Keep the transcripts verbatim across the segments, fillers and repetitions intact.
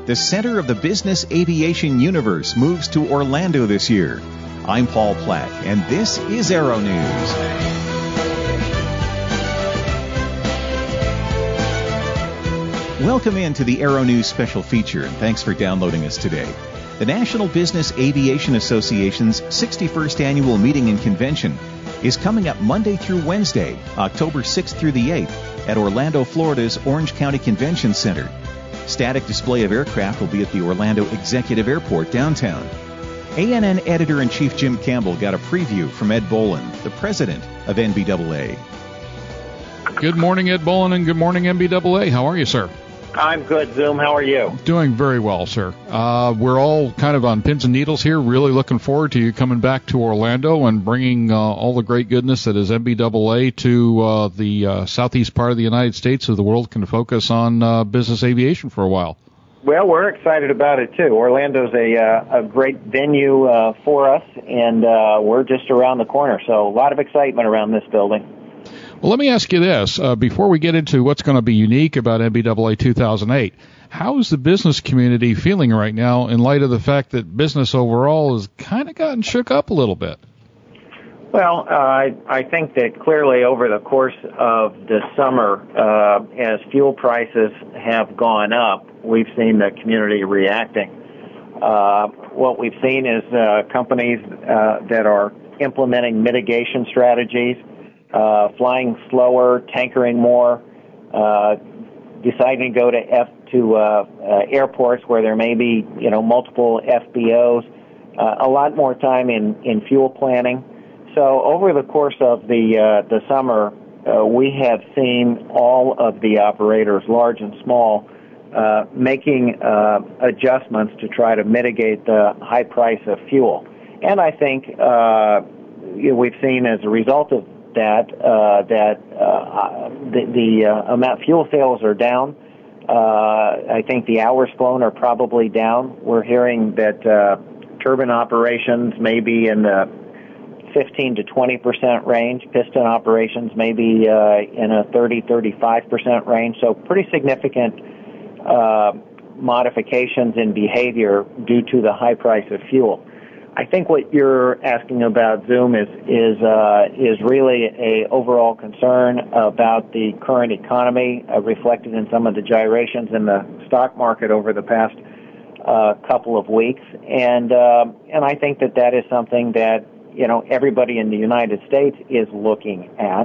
the center of the business aviation universe moves to Orlando this year. I'm Paul Platt, and this is Aero News. Welcome into the Aero News special feature, and thanks for downloading us today. The National Business Aviation Association's sixty-first Annual Meeting and Convention is coming up Monday through Wednesday, October sixth through the eighth, at Orlando, Florida's Orange County Convention Center. Static display of aircraft will be at the Orlando Executive Airport downtown. A N N Editor-in-Chief Jim Campbell got a preview from Ed Bolin, the president of N B A A. Good morning, Ed Bolin, and good morning, N B A A. How are you, sir? I'm good, Zoom. How are you? Doing very well, sir. Uh, we're all kind of on pins and needles here, really looking forward to you coming back to Orlando and bringing uh, all the great goodness that is N B A A to uh, the uh, southeast part of the United States so the world can focus on uh, business aviation for a while. Well, we're excited about it, too. Orlando's a, uh, a great venue uh, for us, and uh, we're just around the corner, so a lot of excitement around this building. Well, let me ask you this. Uh, before we get into what's going to be unique about N B A A two thousand eight, how is the business community feeling right now in light of the fact that business overall has kind of gotten shook up a little bit? Well, uh, I, I think that clearly over the course of the summer, uh, as fuel prices have gone up, we've seen the community reacting. Uh, what we've seen is uh, companies uh, that are implementing mitigation strategies, Uh, flying slower, tankering more, uh, deciding to go to F to uh, uh, airports where there may be, you know, multiple F B Os, uh, a lot more time in, in fuel planning. So over the course of the uh, the summer, uh, we have seen all of the operators, large and small, uh, making uh, adjustments to try to mitigate the high price of fuel. And I think uh, you know, we've seen as a result of that uh, that uh, the, the uh, amount fuel sales are down. Uh, I think the hours flown are probably down. We're hearing that uh, turbine operations may be in the fifteen to twenty percent range. Piston operations may be uh, in a thirty, thirty-five percent range. So pretty significant uh, modifications in behavior due to the high price of fuel. I think what you're asking about, Zoom, is is uh, is really a overall concern about the current economy, uh, reflected in some of the gyrations in the stock market over the past uh, couple of weeks, and uh, and I think that that is something that you know everybody in the United States is looking at,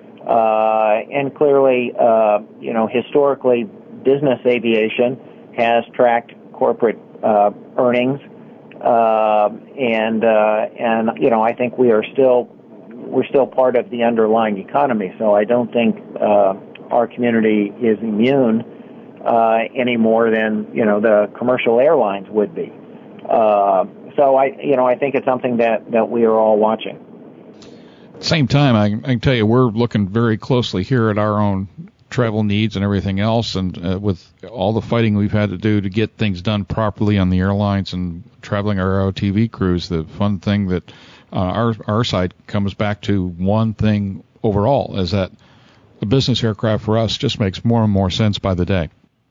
uh, and clearly, uh, you know, historically, business aviation has tracked corporate uh, earnings. Uh, and, uh, and, you know, I think we are still, we're still part of the underlying economy. So I don't think, uh, our community is immune, uh, any more than, you know, the commercial airlines would be. Uh, so I, you know, I think it's something that, that we are all watching. At the same time, I, I can tell you, we're looking very closely here at our own travel needs and everything else, and uh, with all the fighting we've had to do to get things done properly on the airlines and traveling our Aero T V crews, the fun thing that uh, our our side comes back to one thing overall is that a business aircraft for us just makes more and more sense by the day.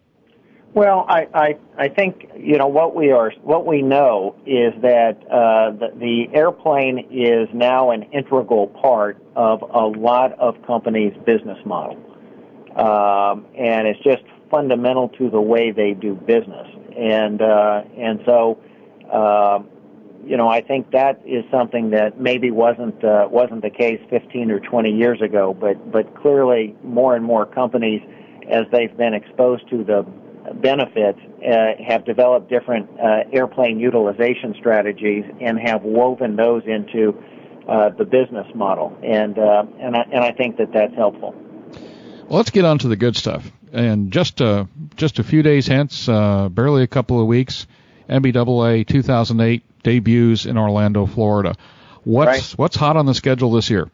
Well, I, I, I think, you know, what we are, what we know is that uh, the, the airplane is now an integral part of a lot of companies' business model. Um, and it's just fundamental to the way they do business. And, uh, and so, uh, you know, I think that is something that maybe wasn't, uh, wasn't the case fifteen or twenty years ago, but, but clearly more and more companies, as they've been exposed to the benefits, uh, have developed different, uh, airplane utilization strategies and have woven those into, uh, the business model. And, uh, and I, and I think that that's helpful. Well, let's get on to the good stuff. And just uh, just a few days hence, uh, barely a couple of weeks, N B A A two thousand eight debuts in Orlando, Florida. What's right. what's hot on the schedule this year?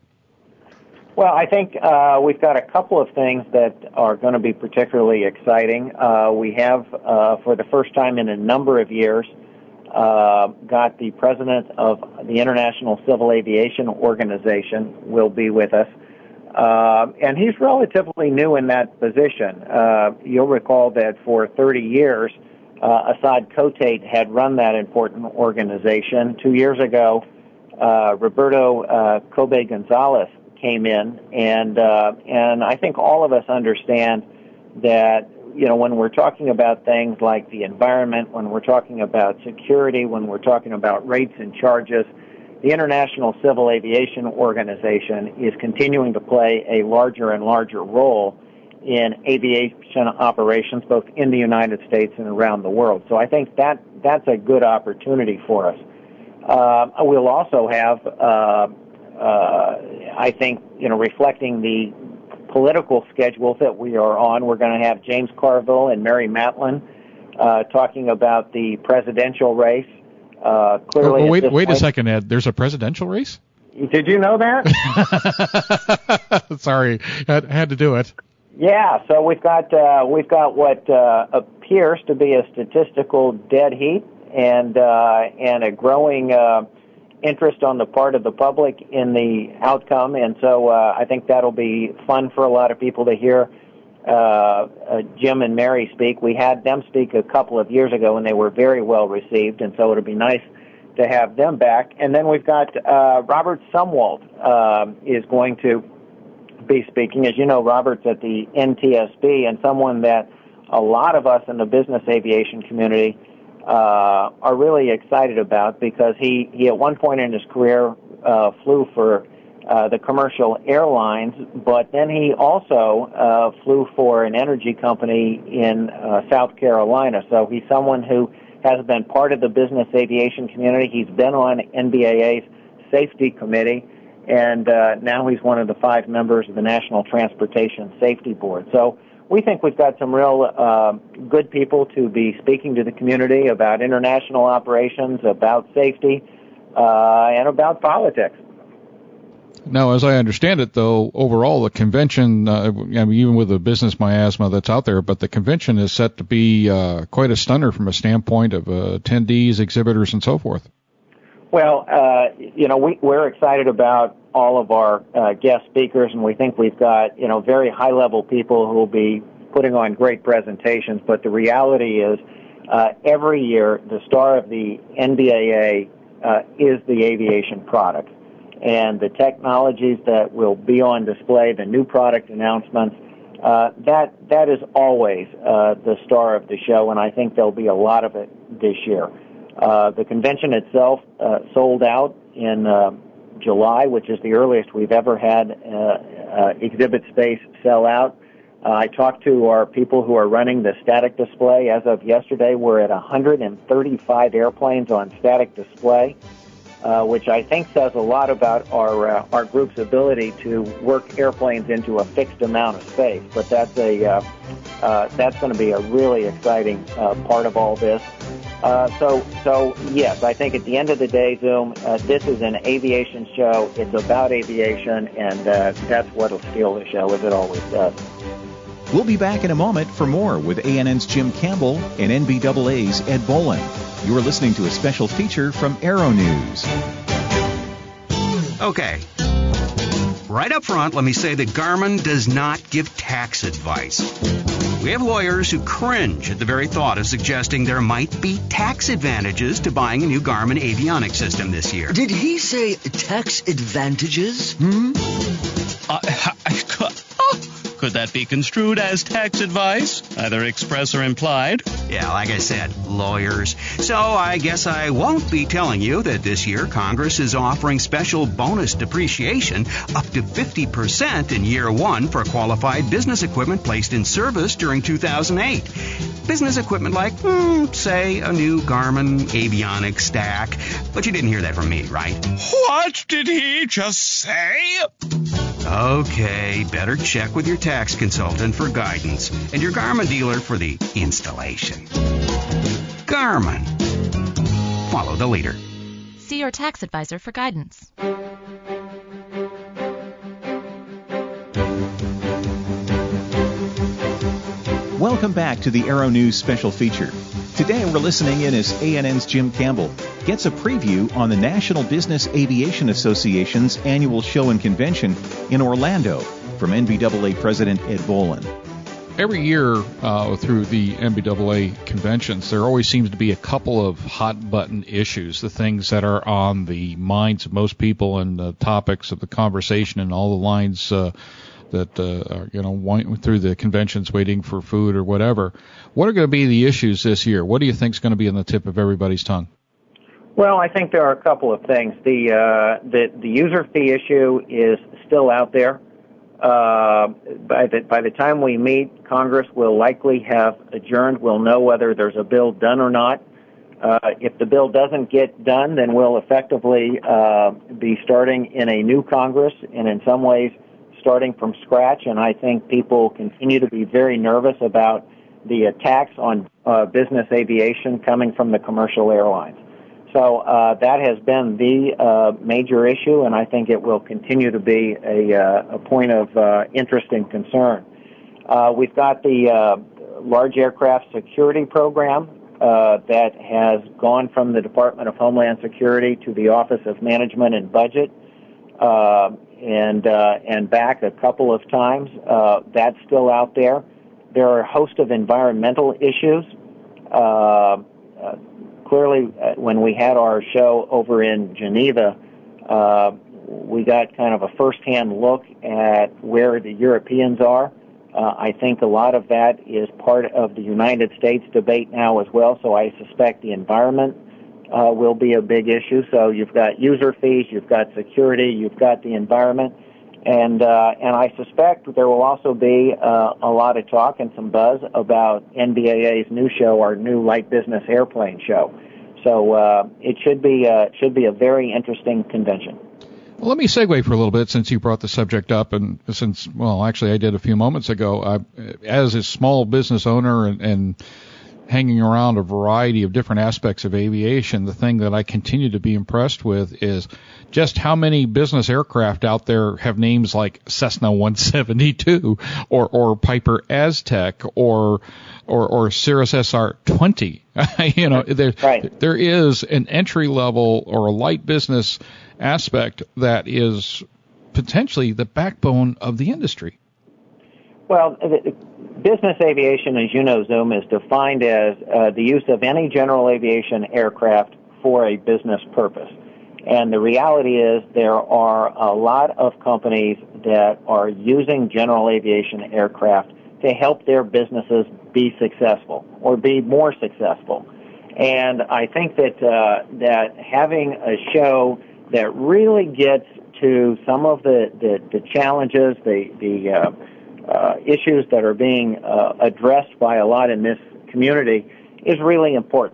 Well, I think uh, we've got a couple of things that are going to be particularly exciting. Uh, we have, uh, for the first time in a number of years, uh, got the president of the International Civil Aviation Organization will be with us. Uh, and he's relatively new in that position. Uh, you'll recall that for thirty years, uh, Assad Kotate had run that important organization. Two years ago, uh, Roberto uh, Kobe Gonzalez came in, and uh, and I think all of us understand that, you know, when we're talking about things like the environment, when we're talking about security, when we're talking about rates and charges, the International Civil Aviation Organization is continuing to play a larger and larger role in aviation operations, both in the United States and around the world. So I think that that's a good opportunity for us. Uh, we'll also have, uh, uh, I think, you know, reflecting the political schedules that we are on, we're going to have James Carville and Mary Matlin uh, talking about the presidential race. Uh, clearly, oh, wait, wait point, a second, Ed. There's a presidential race? Did you know that? Sorry, I had to do it. Yeah, so we've got uh, we've got what uh, appears to be a statistical dead heat, and uh, and a growing uh, interest on the part of the public in the outcome, and so uh, I think that'll be fun for a lot of people to hear uh, uh, Jim and Mary speak. We had them speak a couple of years ago, and they were very well received, and so it'll be nice to have them back. And then we've got uh, Robert Sumwalt uh, is going to be speaking. As you know, Robert's at the N T S B, and someone that a lot of us in the business aviation community uh, are really excited about, because he, he at one point in his career uh, flew for uh, the commercial airlines, but then he also uh, flew for an energy company in uh, South Carolina. So he's someone who has been part of the business aviation community. He's been on N B A A's safety committee, and uh, now he's one of the five members of the National Transportation Safety Board. So we think we've got some real uh, good people to be speaking to the community about international operations, about safety, uh, and about politics. Now, as I understand it, though, overall, the convention, uh, I mean, even with the business miasma that's out there, but the convention is set to be uh, quite a stunner from a standpoint of uh, attendees, exhibitors, and so forth. Well, uh, you know, we, we're excited about all of our uh, guest speakers, and we think we've got, you know, very high-level people who will be putting on great presentations. But the reality is, uh, every year, the star of the N B A A uh, is the aviation product. And the technologies that will be on display, the new product announcements, uh, that that is always uh, the star of the show, and I think there'll be a lot of it this year. Uh, the convention itself uh, sold out in uh, July, which is the earliest we've ever had uh, uh, exhibit space sell out. Uh, I talked to our people who are running the static display. As of yesterday, we're at one hundred thirty-five airplanes on static display, uh, which I think says a lot about our uh, our group's ability to work airplanes into a fixed amount of space. But that's a uh, uh, that's going to be a really exciting uh, part of all this. Uh, so, so yes, I think at the end of the day, Zoom, uh, this is an aviation show. It's about aviation, and uh, that's what'll steal the show, as it always does. We'll be back in a moment for more with A N N's Jim Campbell and N B A A's Ed Boland. You are listening to a special feature from Aero News. Okay. Right up front, let me say that Garmin does not give tax advice. We have lawyers who cringe at the very thought of suggesting there might be tax advantages to buying a new Garmin avionics system this year. Did he say tax advantages? Hmm? Uh, could that be construed as tax advice, either express or implied? Yeah, like I said, lawyers. So I guess I won't be telling you that this year Congress is offering special bonus depreciation up to fifty percent in year one for qualified business equipment placed in service during two thousand eight. Business equipment like, hmm, say, a new Garmin avionics stack. But you didn't hear that from me, right? What did he just say? Okay, better check with your tax consultant for guidance and your Garmin dealer for the installation. Garmin. Follow the leader. See your tax advisor for guidance. Welcome back to the Aero News special feature. Today we're listening in as A N N's Jim Campbell gets a preview on the National Business Aviation Association's annual show and convention in Orlando from N B A A President Ed Boland. every year uh, through the N B A A conventions, there always seems to be a couple of hot-button issues, the things that are on the minds of most people and the topics of the conversation and all the lines uh, that uh, are, you know, went through the conventions waiting for food or whatever. What are going to be the issues this year? What do you think is going to be on the tip of everybody's tongue? Well, I think there are a couple of things. The uh, the, the user fee issue is still out there. Uh, by the by the time we meet, Congress will likely have adjourned. We'll know whether there's a bill done or not. Uh, if the bill doesn't get done, then we'll effectively uh, be starting in a new Congress, and in some ways starting from scratch. And I think people continue to be very nervous about the attacks on uh, business aviation coming from the commercial airlines. So uh, that has been the uh, major issue, and I think it will continue to be a, uh, a point of uh, interest and concern. Uh, we've got the uh, large aircraft security program uh, that has gone from the Department of Homeland Security to the Office of Management and Budget uh, and uh, and back a couple of times. Uh, that's still out there. There are a host of environmental issues. Uh, uh, Clearly, uh, when we had our show over in Geneva, uh, we got kind of a first-hand look at where the Europeans are. Uh, I think a lot of that is part of the United States debate now as well, so I suspect the environment uh, will be a big issue. So you've got user fees, you've got security, you've got the environment, and uh, and I suspect there will also be uh, a lot of talk and some buzz about N B A A's new show, our new light business airplane show. So uh, it should be uh, should be a very interesting convention. Well, let me segue for a little bit since you brought the subject up, and since well, actually I did a few moments ago. I, as a small business owner and, and hanging around a variety of different aspects of aviation, the thing that I continue to be impressed with is just how many business aircraft out there have names like Cessna one seventy-two or, or Piper Aztec or or, or Cirrus S R twenty. you know, there, right. there is an entry level or a light business aspect that is potentially the backbone of the industry. Well, business aviation, as you know, Zoom, is defined as uh, the use of any general aviation aircraft for a business purpose. And the reality is there are a lot of companies that are using general aviation aircraft to help their businesses be successful or be more successful. And I think that uh, that having a show that really gets to some of the, the, the challenges, the, the uh, uh, issues that are being uh, addressed by a lot in this community is really important.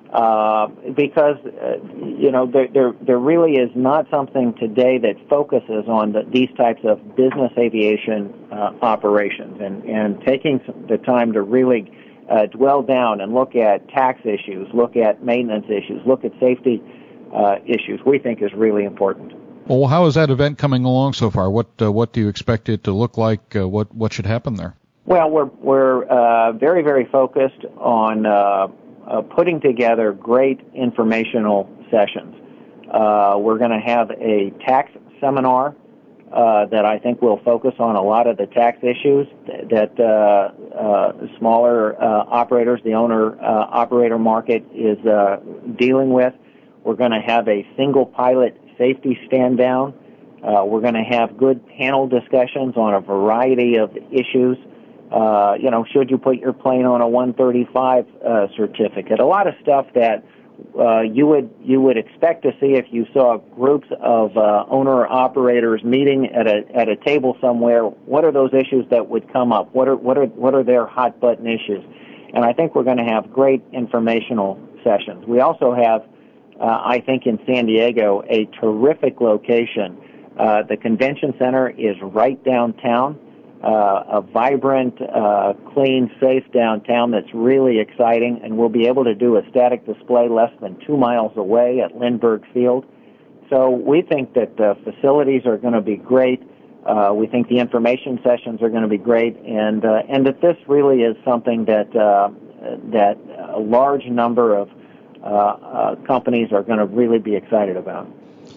Uh, because, uh, you know, there, there there really is not something today that focuses on the, these types of business aviation uh, operations, and, and taking the time to really uh, dwell down and look at tax issues, look at maintenance issues, look at safety uh, issues, we think is really important. Well, how is that event coming along so far? What uh, what do you expect it to look like? Uh, what what should happen there? Well, we're we're uh, very very focused on uh, uh, putting together great informational sessions. Uh, we're going to have a tax seminar uh, that I think will focus on a lot of the tax issues that uh, uh, smaller uh, operators, the owner uh, operator market, is uh, dealing with. We're going to have a single pilot safety stand down. Uh, we're going to have good panel discussions on a variety of issues. Uh, you know, should you put your plane on a one thirty-five uh, certificate? A lot of stuff that uh, you would you would expect to see if you saw groups of uh, owner operators meeting at a at a table somewhere. What are those issues that would come up? What are what are what are their hot button issues? And I think we're going to have great informational sessions. We also have, uh, I think, in San Diego, a terrific location. Uh, the convention center is right downtown. Uh, a vibrant, uh, clean, safe downtown that's really exciting, and we'll be able to do a static display less than two miles away at Lindbergh Field. So we think that the facilities are going to be great. Uh, we think the information sessions are going to be great, and uh, and that this really is something that uh, that a large number of uh, uh, companies are going to really be excited about.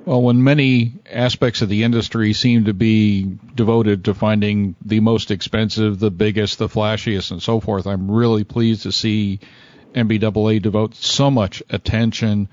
Well, when many aspects of the industry seem to be devoted to finding the most expensive, the biggest, the flashiest, and so forth, I'm really pleased to see N B A A devote so much attention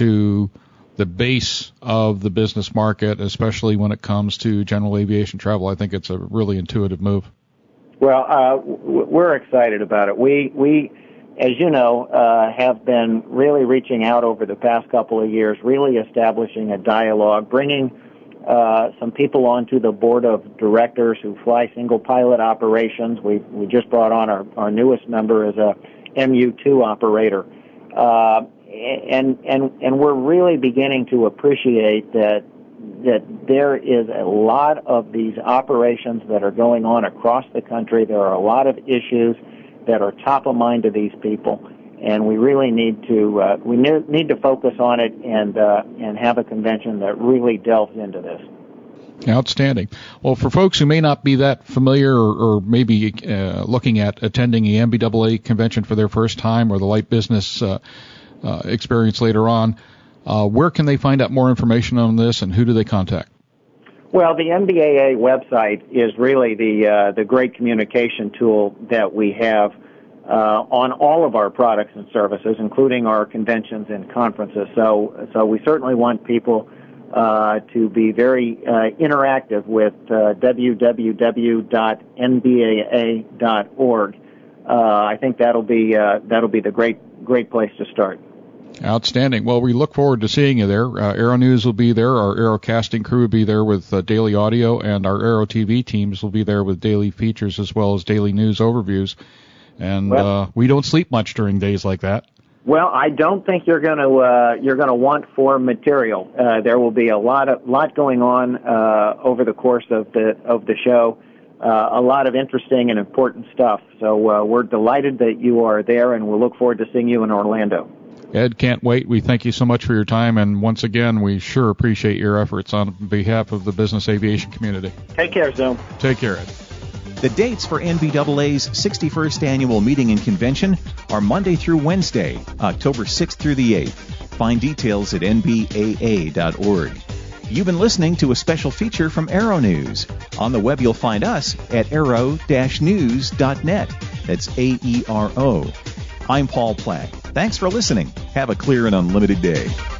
to the base of the business market, especially when it comes to general aviation travel. I think it's a really intuitive move. Well, uh, we're excited about it. We, we, as you know, uh, have been really reaching out over the past couple of years, really establishing a dialogue, bringing uh, some people onto the board of directors who fly single pilot operations. We we just brought on our, our newest member as a M U two operator, uh, and and and we're really beginning to appreciate that that there is a lot of these operations that are going on across the country. There are a lot of issues that are top of mind to these people, and we really need to uh, we need to focus on it and uh, and have a convention that really delves into this. Outstanding. Well, for folks who may not be that familiar or, or maybe uh, looking at attending the N B A A convention for their first time or the light business uh, uh, experience later on, uh, where can they find out more information on this, and who do they contact? Well, the N B A A website is really the uh, the great communication tool that we have uh, on all of our products and services, including our conventions and conferences. So, so we certainly want people uh, to be very uh, interactive with uh, w w w dot n b a a dot org. Uh, I think that'll be uh, that'll be the great great place to start. Outstanding. Well, we look forward to seeing you there. Uh, Aero News will be there. Our Aero casting crew will be there with uh, daily audio, and our Aero T V teams will be there with daily features as well as daily news overviews. And well, uh, we don't sleep much during days like that. Well, I don't think you're going to uh, you're going to want for material. Uh, there will be a lot of lot going on uh, over the course of the of the show. Uh, a lot of interesting and important stuff. So uh, we're delighted that you are there, and we'll look forward to seeing you in Orlando. Ed, can't wait. We thank you so much for your time, and once again, we sure appreciate your efforts on behalf of the business aviation community. Take care, Zoom. Take care, Ed. The dates for N B A A's sixty-first Annual Meeting and Convention are Monday through Wednesday, October sixth through the eighth. Find details at n b a a dot org. You've been listening to a special feature from Aero News. On the web, you'll find us at aero dash news dot net. That's A E R O. I'm Paul Plack. Thanks for listening. Have a clear and unlimited day.